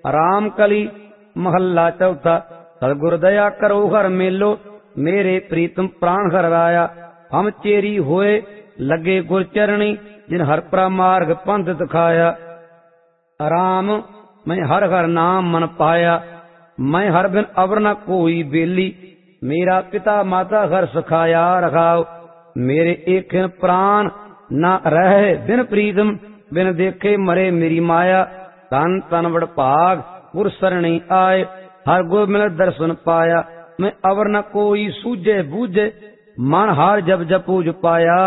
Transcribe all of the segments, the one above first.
राम कली महला चौथा। सतगुर दया करो हर मेलो, मेरे प्रीतम प्राण हर राया। हम चेरी होए लगे गुर चरणी, जिन हर प्रमार्ग पंथ दिखाया। राम मैं हर हर नाम मन पाया, मैं हर बिन अवर न कोई बेली। मेरा पिता माता हर सखाया रखाओ, मेरे एक प्राण न रहे बिन प्रीतम। बिन देखे मरे मेरी माया, तन तन बड़ भाग गुर सरणी आए। हर गुर मिल दर्शन पाया, मैं अवर न कोई सूझे बूझे। मन हार जब जपूज पाया,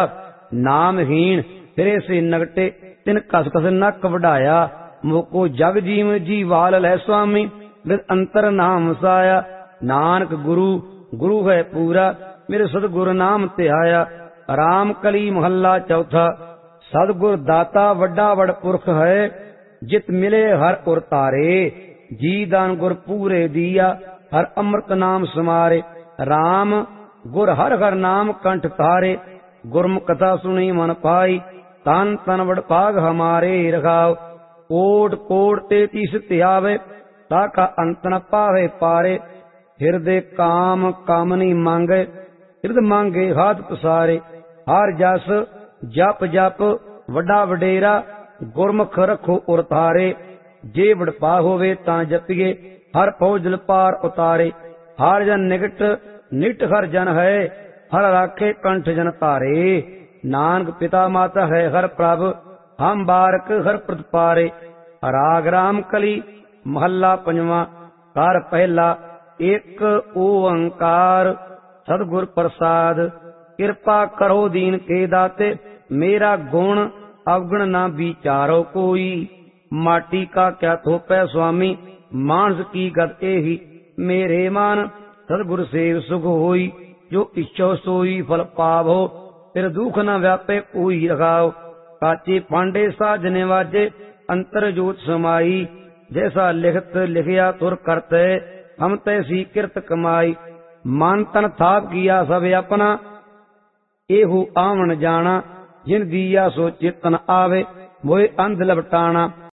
नामहीन फिरे से नगटे, तिन कस कस नक वढ़ाया। मोको जग जीव जीवाल लै स्वामी, विद अंतर नाम साया। नानक गुरु गुरु है पूरा, मेरे सतगुर नाम ध्याया। राम कली महला चौथा। सतगुर दाता वड्डा वड़ पुरख है, जित मिले हर उर तारे। जी दान गुर पूरे दिया, हर अमृत नाम समारे। राम गुर हर हर नाम कंठ तारे, गुरमुख कथा सुनी मन पाई। तन तन बड़ भाग हमारे रखाओ, कोट कोट 33 त्यावे, ताका अंत न पावे पारे। हिरदे काम कामनी मांगे, हिरद मांगे हाथ पसारे। हर जस जप जप वड्डा वडेरा, गुरमुख रखो उर तारे। जे वडपा होवे तां जपिए, हर फौजल पार उतारे। हर जन निकट निट हर जन है, हर राखे कंठ जन तारे। नानक पिता माता है हर प्रभ, हम बारक हर प्रतिपारे। राग राम कली महला पंजवा। कर पहला एक ओंकार, सतगुर प्रसाद। कृपा करो दीन के दाते, मेरा गुण अवगुण ना विचारो कोई। माटी का क्या थोपै स्वामी, मानस की गत एही। मेरे मान सतगुर सेव सुख होई, जो इच्छो सोई फल पावो। फिर दुख न व्यापे कोई रखाओ, काचे पांडे साजने वाजे, अंतर जोत समाई। जैसा लिखत लिखिया तुर करते, हम तैसी किरत कमाई। मन तन थाप किया सब अपना, एहू आवन जाना। जिन दिया सो चेतन आवे, मोए अंध लपटाना।